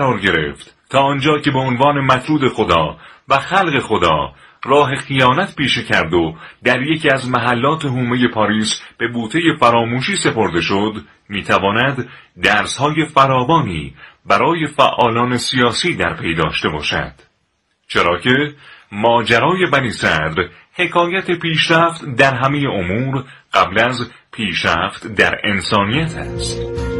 قرار گرفت تا آنجا که به عنوان مطرود خدا و خلق خدا راه خیانت پیشه کرد و در یکی از محلات حومه پاریس به بوته فراموشی سپرده شد، میتواند درس‌های فراوانی برای فعالان سیاسی در پی داشته باشد. چرا که ماجرای بنی صدر حکایت پیشرفت در همه امور قبل از پیشرفت در انسانیت است.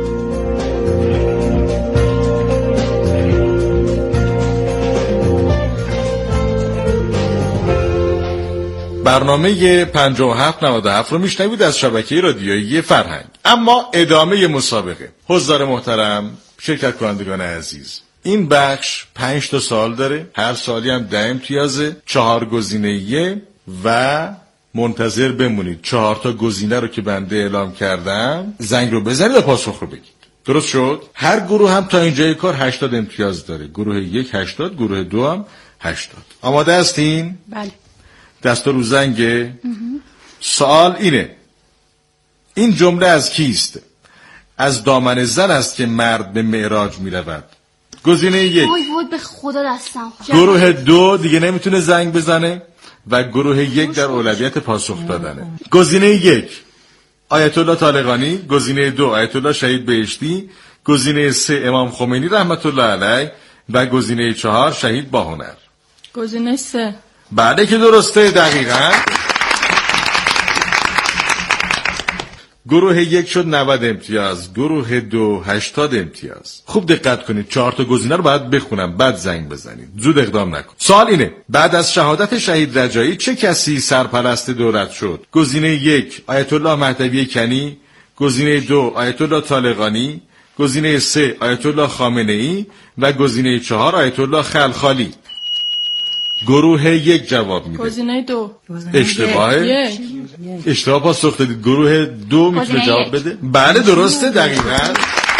برنامه 5797 رو میشنوید از شبکه رادیویی فرهنگ. اما ادامه مسابقه. حضار محترم، شرکت کنندگان عزیز، این بخش 5 تا سوال داره، هر سوالی هم 10 امتیازه، 4 گزینه‌ایه و منتظر بمونید 4 تا گزینه رو که بنده اعلام کردم زنگ رو بزنید و پاسخ رو بگید. درست شد؟ هر گروه هم تا اینجای کار 80 امتیاز داره. گروه 1 80، گروه 2 هم 80. آماده هستین؟ بله. دست رو زنگه. سوال اینه: این جمله از کیست؟ از دامن زن است که مرد به معراج می رود. گزینه 1. وای به خدا دستم. گروه 2 دیگه نمیتونه زنگ بزنه و گروه 1 در اولویت پاسخ دادنه. گزینه 1 آیت الله طالقانی، گزینه 2 آیت الله شهید بهشتی، گزینه 3 امام خمینی رحمت الله علیه و گزینه 4 شهید باهنر. گزینه 3. بعده که درسته دقیقاً. گروه 1 شد 90 امتیاز، گروه 2 80 امتیاز. خوب دقت کنید، 4 تا گزینه رو باید بخونم بعد زنگ بزنید، زود اقدام نکن. سوال اینه: بعد از شهادت شهید رجایی چه کسی سرپرست دولت شد؟ گزینه 1 آیت الله مهدوی کنی، گزینه 2 آیت الله طالقانی، گزینه 3 آیت الله خامنه ای و گزینه 4 آیت الله خلخالی. گروه 1 جواب میده. گزینه 2. اشتباهه؟ اشتباه پاسخ دادید. گروه 2 میتونه جواب بده؟ بله درسته دقیقاً.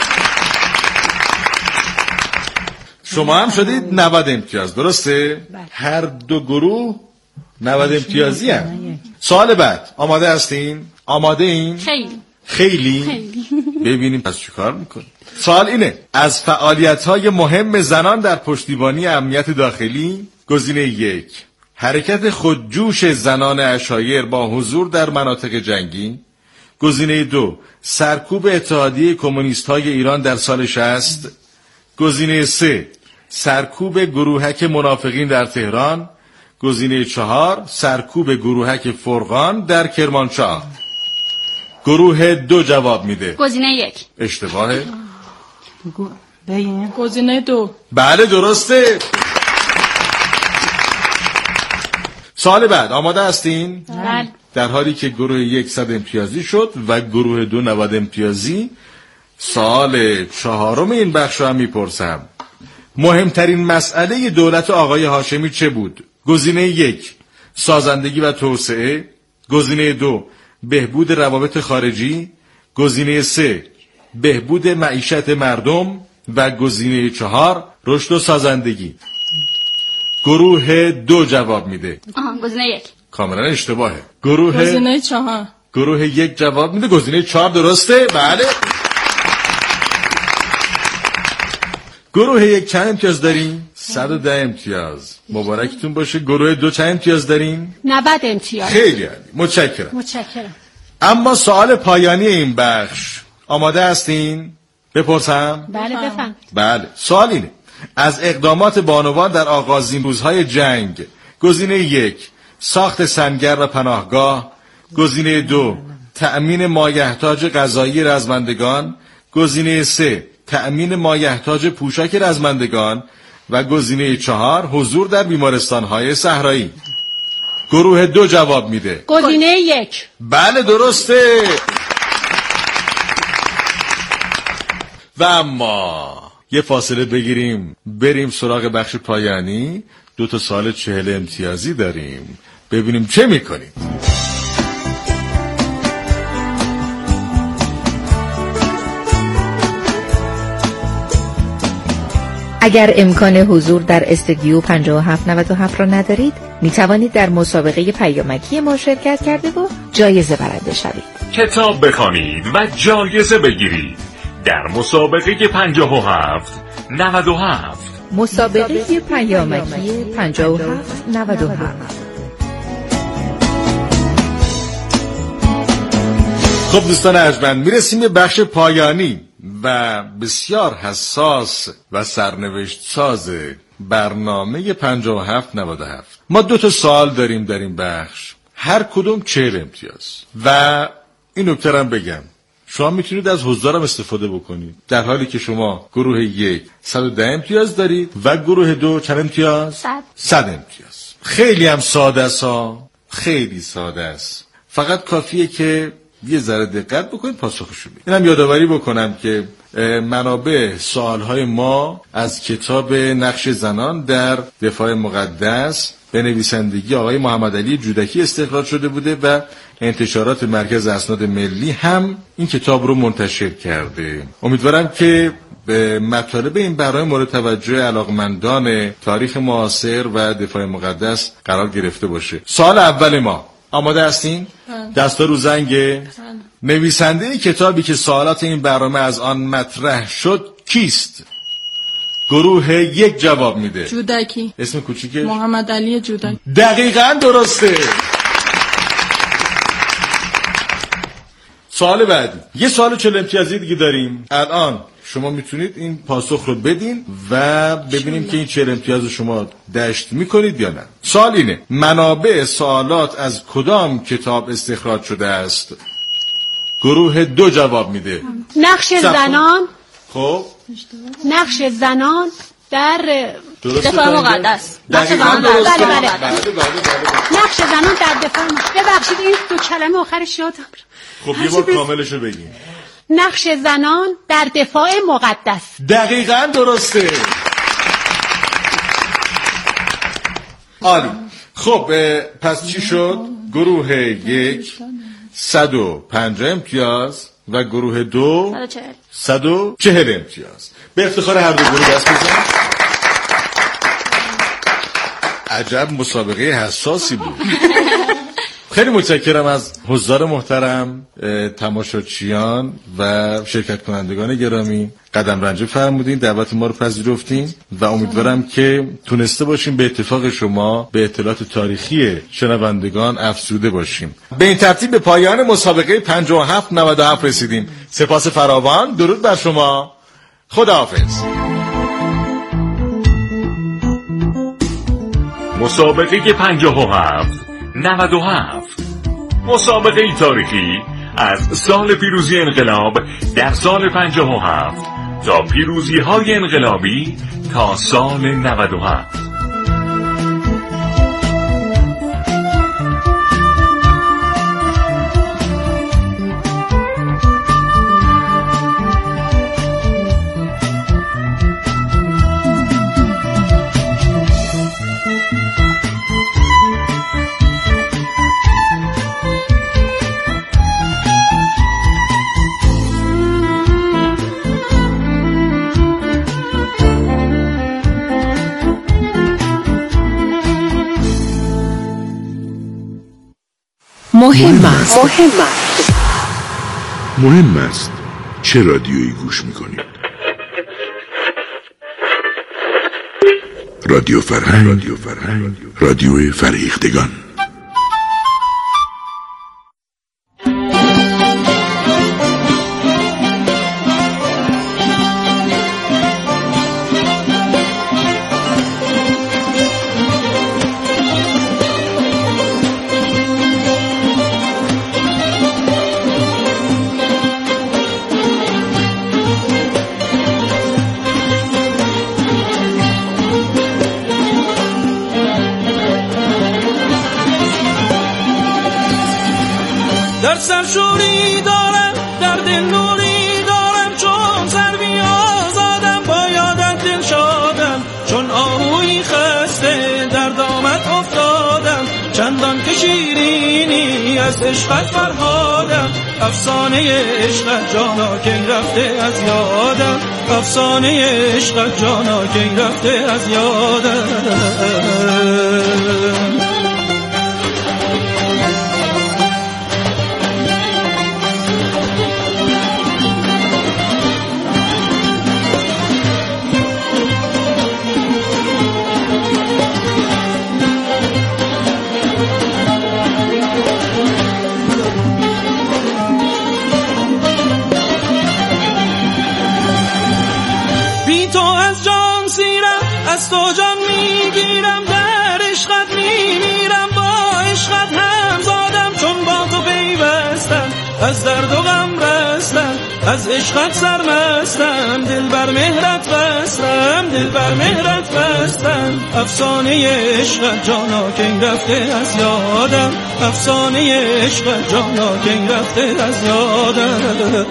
شما هم شدید 90 امتیاز، درسته؟ هر دو گروه 90 امتیازی هم. سوال بعد، آماده هستین؟ آماده این؟ خیلی؟ ببینیم پس چی کار میکنی. سوال اینه: از فعالیت‌های مهم زنان در پشتیبانی امنیت داخلی. گزینه 1 حرکت خودجوش زنان عشایر با حضور در مناطق جنگی. گزینه 2 سرکوب اتحادیه کمونیست‌های ایران در سال 60. گزینه 3 سرکوب گروهک منافقین در تهران. گزینه 4 سرکوب گروهک فرقان در کرمانشاه. گروه 2 جواب میده. گزینه 1. اشتباهه؟ گزینه 2. بله درسته. سوال بعد، آماده هستین؟ بله. در حالی که گروه 1 100 امتیازی شد و گروه 2 90 امتیازی، سوال 4 این بخش رو هم میپرسم: مهمترین مسئله دولت آقای هاشمی چه بود؟ گزینه 1 سازندگی و توسعه، گزینه 2 بهبود روابط خارجی، گزینه 3 بهبود معیشت مردم و گزینه 4 رشد و سازندگی. گروه 2 جواب میده. گزینه 1. کاملا اشتباهه. گزینه 4. گروه 1 جواب میده. گزینه 4 درسته. بله. گروه 1 چند امتیاز دارین؟ 110 امتیاز. مبارکتون باشه. گروه 2 چند امتیاز دارین؟ 90 امتیاز. خیلی عالی. متشکرم. اما سوال پایانی این بخش، آماده هستین؟ بپرسم؟ بله بفهم. بله. سوال اینه: از اقدامات بانوان در آغازین روزهای جنگ. گزینه 1 ساخت سنگر و پناهگاه. گزینه 2 تأمین مایحتاج غذایی رزمندگان. گزینه 3 تأمین مایحتاج پوشاک رزمندگان و گزینه 4 حضور در بیمارستان‌های صحرایی. گروه 2 جواب میده. گزینه 1. بله درسته. و اما یه فاصله بگیریم بریم سراغ بخش پایانی. 2 تا سوال 40 امتیازی داریم، ببینیم چه میکنید. اگر امکان حضور در استودیو 5797 را ندارید، می توانید در مسابقه پیامکی ما شرکت کرده و جایزه برنده شوید. کتاب بخوانید و جایزه بگیرید. در مسابقه 57 97. مسابقه پیامکی 5797. خب دوستان ارجمند، میرسیم به بخش پایانی و بسیار حساس و سرنوشت ساز برنامه 5797. ما 2 سوال داریم در این بخش، هر کدوم 40 امتیاز. و این نکته هم بگم، شما میتونید از حضارم استفاده بکنید، در حالی که شما گروه 1 110 امتیاز دارید و گروه 2 چند امتیاز؟ 100 امتیاز. خیلی هم ساده است ها، خیلی ساده است، فقط کافیه که یه ذره دقت بکنید پاسخشو بدید. اینم یادآوری بکنم که منابع سوالهای ما از کتاب نقش زنان در دفاع مقدس به نویسندگی آقای محمد علی جودکی استخراج شده بوده و انتشارات مرکز اسناد ملی هم این کتاب رو منتشر کرده. امیدوارم که به مطالب این برنامه مورد توجه علاقمندان تاریخ معاصر و دفاع مقدس قرار گرفته باشه. سوال اول ما، آماده هستین؟ دستا رو زنگه. نویسنده کتابی که سوالات این برنامه از آن مطرح شد کیست؟ گروه 1 جواب میده. جودکی. اسم کوچیکش؟ محمد علی جودکی. دقیقاً درسته. سوال بعدی، یه سوال 40 امتیازی دیگه داریم. الان شما میتونید این پاسخ رو بدین و ببینیم که این 40 امتیاز شما دشت میکنید یا نه. سوال اینه، منابع سوالات از کدام کتاب استخراج شده است؟ گروه 2 جواب میده. نقش زنان. خب نقش زنان در دفاع مقدس. نقش زنان در نقش زنان در دفاع مقدس. ببخشید این 2 کلمه آخرش یادم. خب یه بار کاملش رو بگین. نقش زنان در دفاع مقدس. دقیقاً درسته. عالی. خب پس چی شد؟ گروه 1 150 امتیاز و گروه 2 140 امتیاز. به افتخار هر دو گروه دست بزن. عجب مسابقه حساسی بود. خیلی متشکرم از حضار محترم، تماشاچیان و شرکت کنندگان گرامی. قدم رنجه فرمودین، دعوت ما رو پذیرفتین و امیدوارم که تونسته باشیم به اتفاق شما به اطلاعات تاریخی شنوندگان افزوده باشیم. به این ترتیب به پایان مسابقه 5797 رسیدیم. سپاس فراوان، درود بر شما، خداحافظ. مسابقه 57 مسابقه تاریخی از سال پیروزی انقلاب در سال 57 تا پیروزی های انقلابی تا سال 97. مهم است چه رادیویی گوش میکنید. رادیو فرهنگ، رادیو فرهیختگان. در سرشوری دارم، در دل نوری دارم، چون سر بیازادم با یادت دل شادم، چون آهوی خسته در دامت افتادم، چندان که شیرینی از عشقت فرهادم، افسانه عشقت جانا کی رفته از یادم، افسانه عشقت جانا کی رفته از یادم. از جان سیرم، از تو جان میگیرم، در عشقت میمیرم، با عشقت هم زادم، چون با تو پیوستم، از درد و غم رستم، از عشقت سرمستم، دل بر مهرت بستم، دل بر مهرت بستم. افسانه عشقت جانا کی رفته از یادم، افسانه عشقت جانا کی رفته از یادم.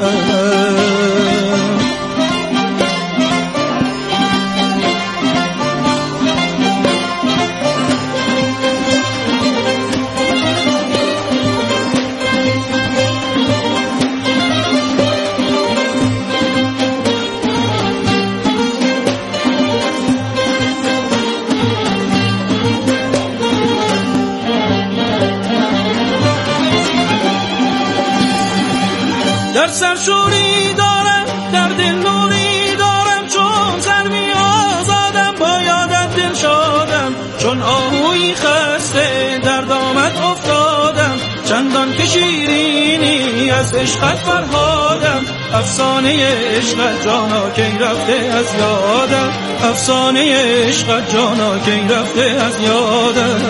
در سرشوری دارم، در دل نوری دارم، چون سروی آزادم، با یادت دل شادم، چون آهوی خسته در دامت افتادم، چندان که شیرینی از عشقت فرهادم. افسانه عشقت جانا کی رفته از یادم، افسانه عشقت جانا کی رفته از یادم.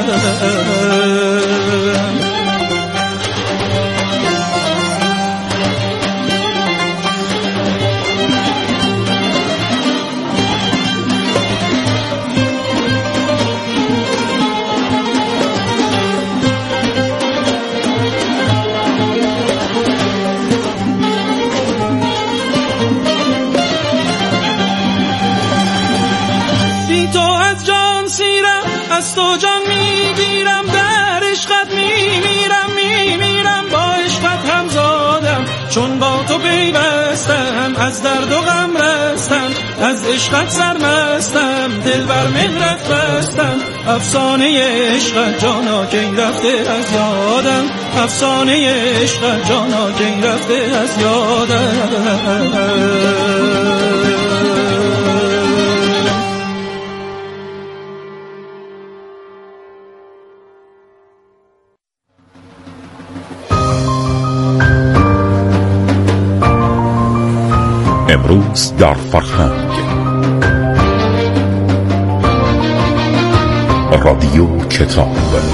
از تو جان میگیرم، در عشقت میمیرم، میمیرم، با عشقت هم زادم، چون با تو پیوستم، از درد و غم رستم، از عشقت سرمستم، دل بر مهرت بستم. افسانه عشقت جانا کی رفته از یادم، افسانه عشقت جانا کی رفته از یادم. امروز در فرهنگ رادیو کتاب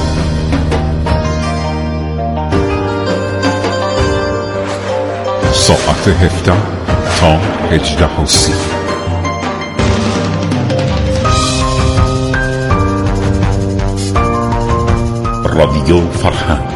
ساعت 17 تا 18:30 رادیو فرهنگ.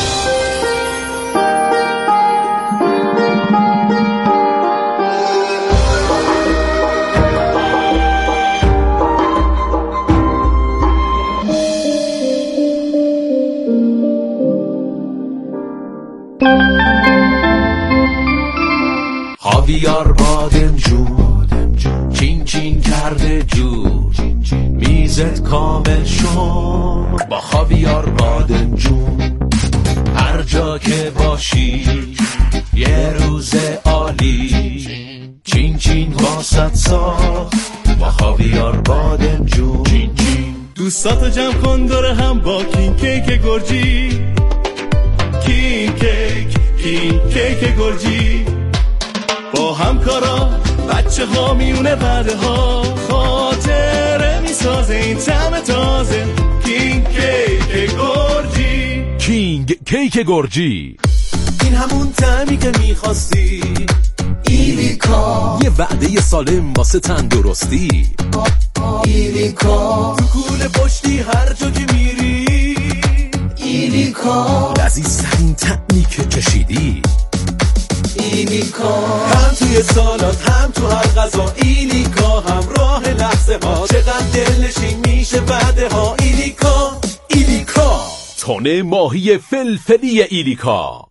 خاویار بادمجون چین چین کرده جون، میزت کامل شد با خاویار بادمجون. هر جا که باشی یه روز عالی، چین چین واسط ساخت با خاویار بادمجون. چین چین دوستاتو جمع کن دور هم با کین کیک گرجی، کین کیک گرجی. با همکارا بچه ها میونه بعده ها، خاطره میسازه این طعم تازه. کینگ کیک گرجی، کینگ کیک گرجی، این همون طعمی که میخواستی. ایلیکا، یه وعده سالم واسه تندرستی. ایلیکا، تو کوله پشتی هر جا که میری. ایلیکا، لذیذترین طعمی که چشیدی. ایلیکا، هم توی سالات هم تو هر غذا. ایلیکا، همراه لحظه ها، چقدر دلنشین میشه بعده ها. ایلیکا، تن ماهی فلفلی ایلیکا.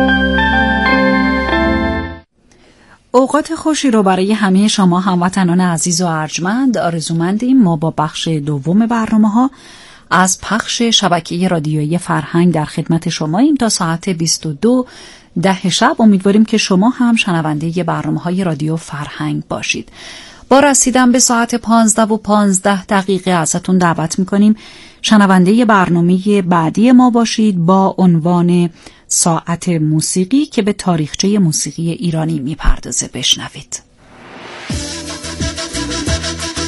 اوقات خوشی رو برای همه شما هموطنان عزیز و ارجمند آرزومندیم. ما با بخش دوم برنامه‌ها از پخش شبکه رادیویی فرهنگ در خدمت شماییم تا ساعت 22:10 شب. امیدواریم که شما هم شنونده برنامه‌های رادیو فرهنگ باشید. با رسیدن به ساعت 15:15 ازتون دعوت می‌کنیم شنونده برنامه بعدی ما باشید با عنوان ساعت موسیقی که به تاریخچه موسیقی ایرانی میپردازه. بشنوید.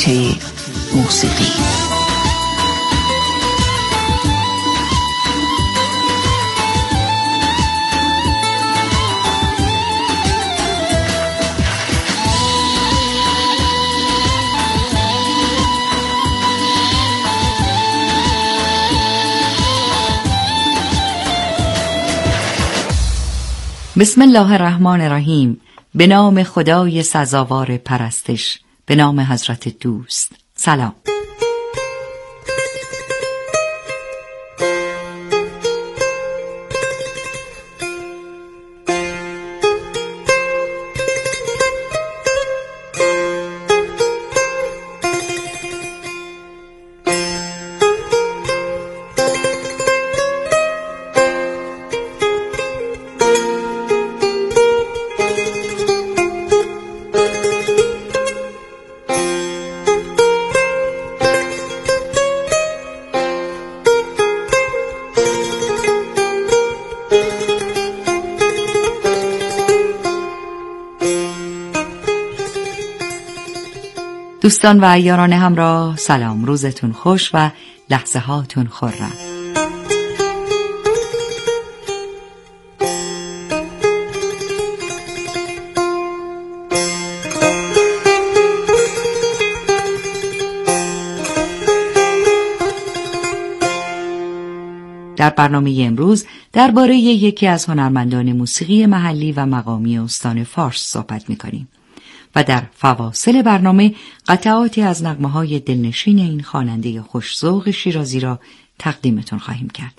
رابطه موسیقی. بسم الله الرحمن الرحیم. به نام خدای سزاوار پرستش، به نام حضرت دوست. سلام. دوستان و یاران همراه، سلام. روزتون خوش و لحظه هاتون خرم. در برنامه امروز درباره یکی از هنرمندان موسیقی محلی و مقامی استان فارس صحبت می‌کنیم و در فواصل برنامه قطعاتی از نغمه‌های دلنشین این خواننده خوش‌ذوق شیرازی را تقدیمتون خواهیم کرد.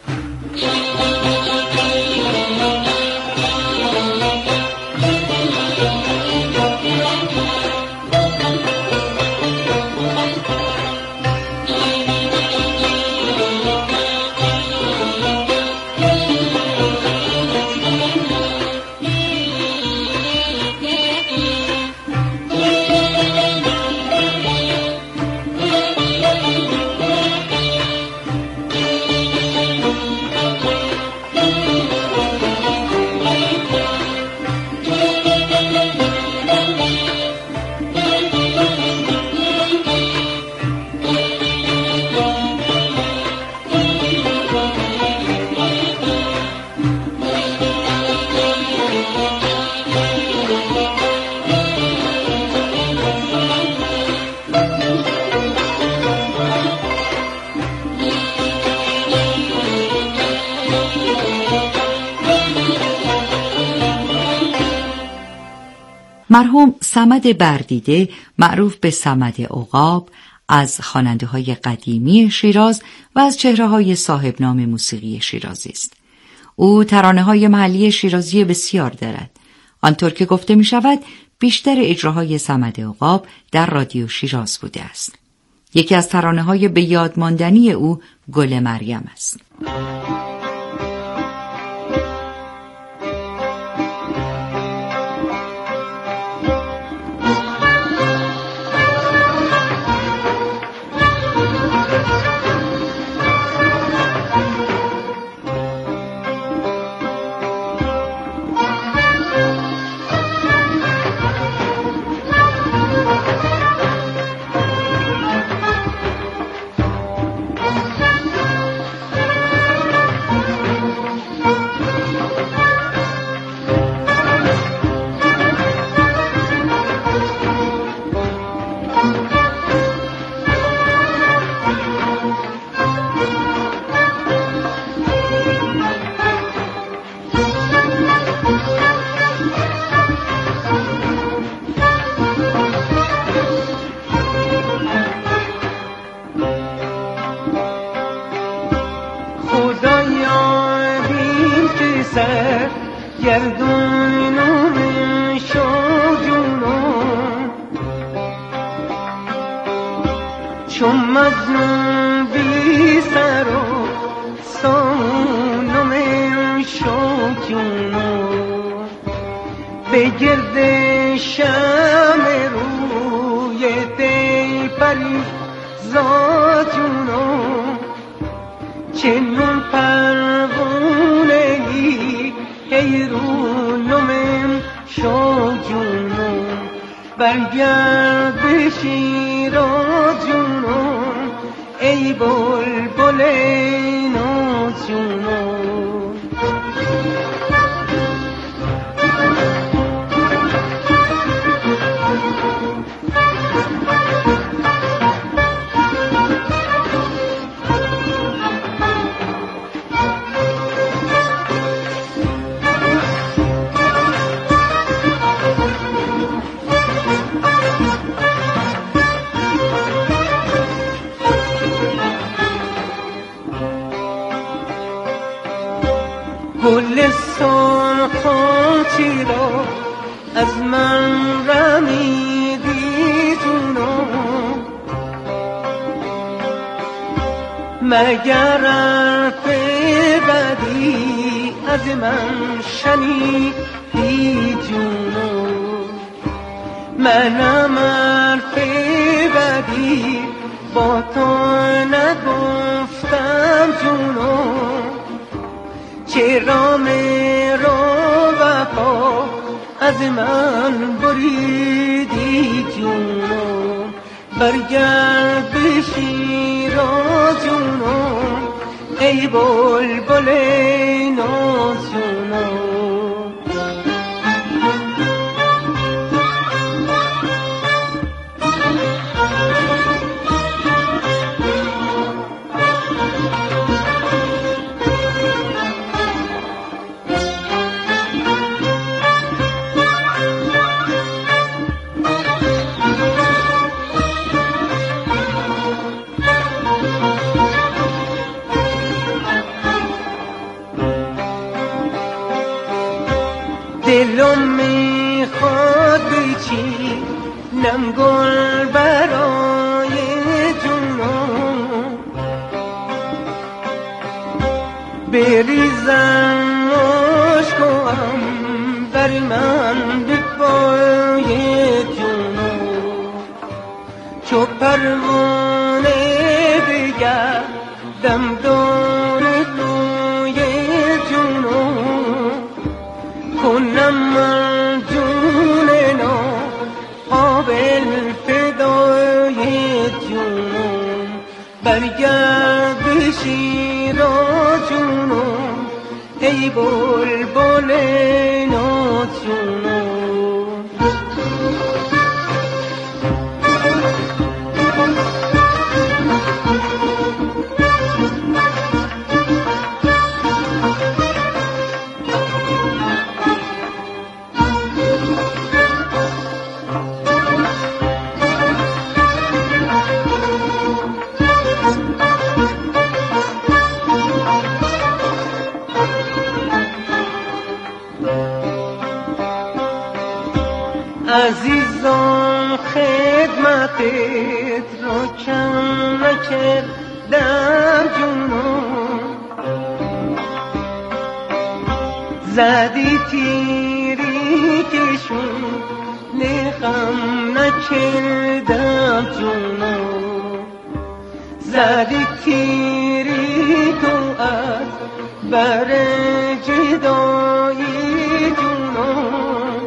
مرحوم صمد بردیده، معروف به صمد عقاب، از خواننده‌های قدیمی شیراز و از چهره‌های صاحب نام موسیقی شیرازی است. او ترانه‌های محلی شیرازی بسیار دارد. آنطور که گفته می‌شود بیشتر اجراهای صمد عقاب در رادیو شیراز بوده است. یکی از ترانه‌های به یاد ماندنی او گل مریم است. چون مظلوم بی سر و سانم شوکونو به گرد شم روی دی پری زاتونو چنون پروونه ای حیرونم شوکونو برگرد شیر شیراز جونم ای بلبل ناز جونم گل سرخی را از من رمیدی جونم مگر حرف بدی از من شنیدی جونم منم حرف بدی با تو نگفتم جونم چرا مرا وفا از من بریدی جونم برگرد به شیراز جونم ای بلبل ناز جونم دلم میخواد بچینم گل برای جونم بریزم عشقم بر من به پای جونم چو پروانه بگردم دور روی جونم کنم من جون نو قابل فدای جونم برگرد به شیراز جونم ای بلبل ناز جونم عزیزم خدمتت رو کم نکردم جونم زدی تیری کشون نخم نکردم جونم زدی تیری تو از بر جدایی جونم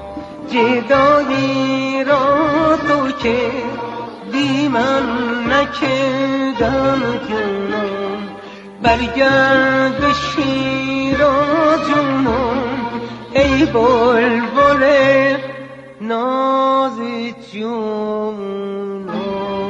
جدایی را تو که بی من نکردم جونم برگرد به شیراز جونم ای بلبل ناز جونم.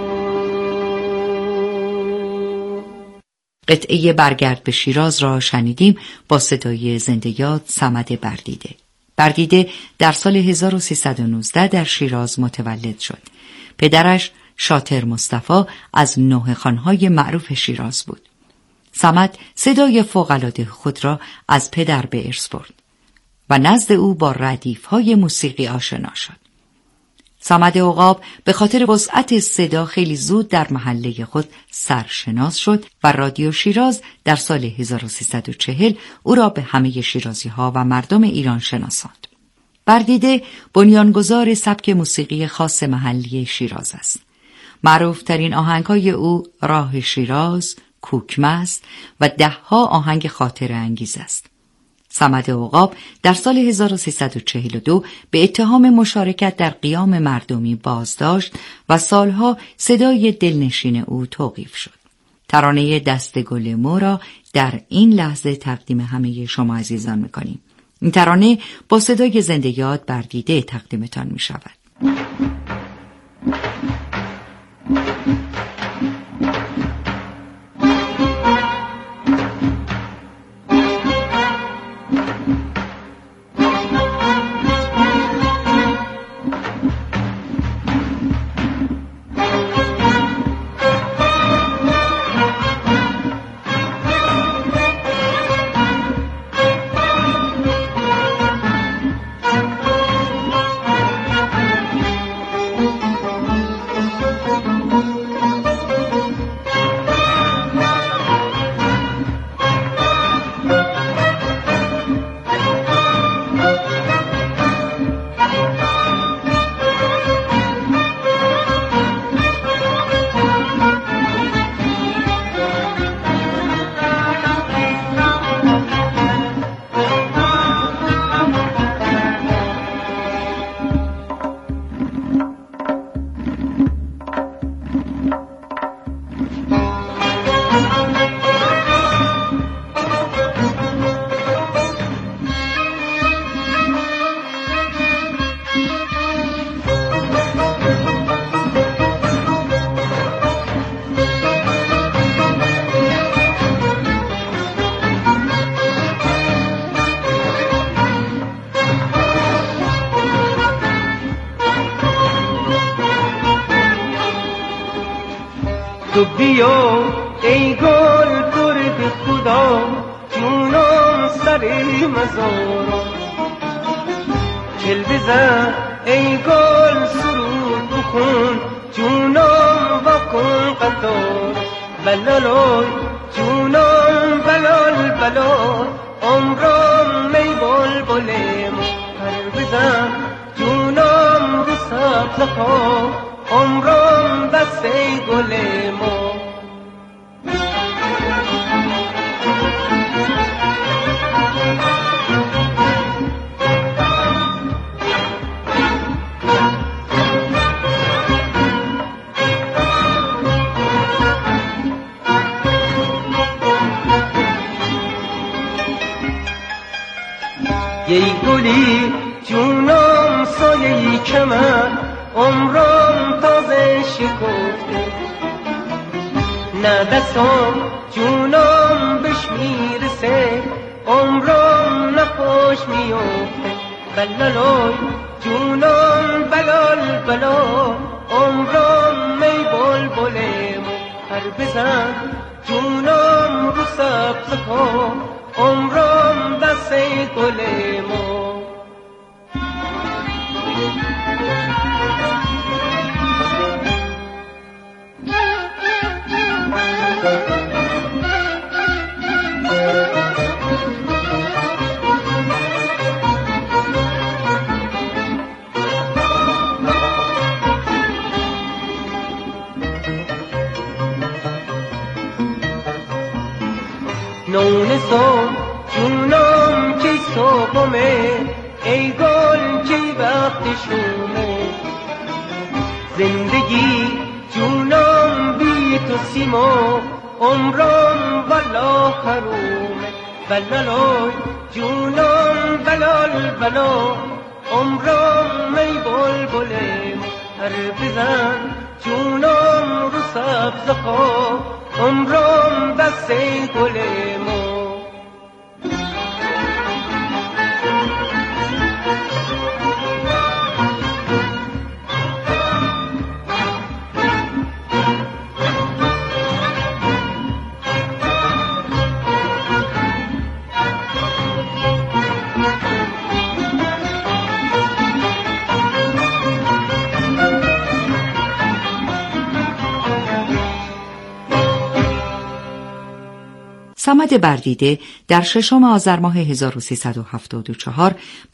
قطعه برگرد به شیراز را شنیدیم با صدای زنده یاد صمد بردیده. بردیده در سال 1319 در شیراز متولد شد. پدرش شاطر مصطفی از نوحه‌خوان‌های معروف شیراز بود. صمد صدای فوق‌العاده خود را از پدر به ارث برد و نزد او با ردیف‌های موسیقی آشنا شد. صمد عقاب به خاطر وسعت صدا خیلی زود در محله خود سرشناس شد و رادیو شیراز در سال 1340 او را به همه شیرازی‌ها و مردم ایران شناساند. بردیده بنیانگذار سبک موسیقی خاص محلی شیراز است. معروفترین آهنگ‌های او راه شیراز، کوکمست و 10 آهنگ خاطره انگیز است. صمد عقاب در سال 1342 به اتهام مشارکت در قیام مردمی بازداشت و سالها صدای دلنشین او توقیف شد. ترانه دست گل مو را در این لحظه تقدیم همه شما عزیزان می‌کنیم. این ترانه با صدای زنده یاد بردیده تقدیمتان می‌شود. تو بیا ای گل درد خدا جونم سر مزارم چل بزن ای گل سرود بخون جونم بکن قطار بلالای جونم بلال بلال عمرم می بلبلم پر بزن جونم رو سبز خواهم عمرم دسته گل ما یه گلی جونم سایه‌ای که من عمرم تازه شکفته نه دستم جونم بهش میرسه عمرم نخوش میفته بلالای جونم بلال بلال عمرم می بلبلم پر بزن جونم رو سبز کن عمرم دسته گل ما نون صبح جونم کی صبحمه ای گل کی وقت شومه زندگی جونم بی تو سیما عمرم والا حرومه بلالای جونم بلال بلال عمرم می بلبلم هر بزن جونم رو سبز خواه عمرم دسته گل ما صمد بردیده در 6 آذر ماه 1374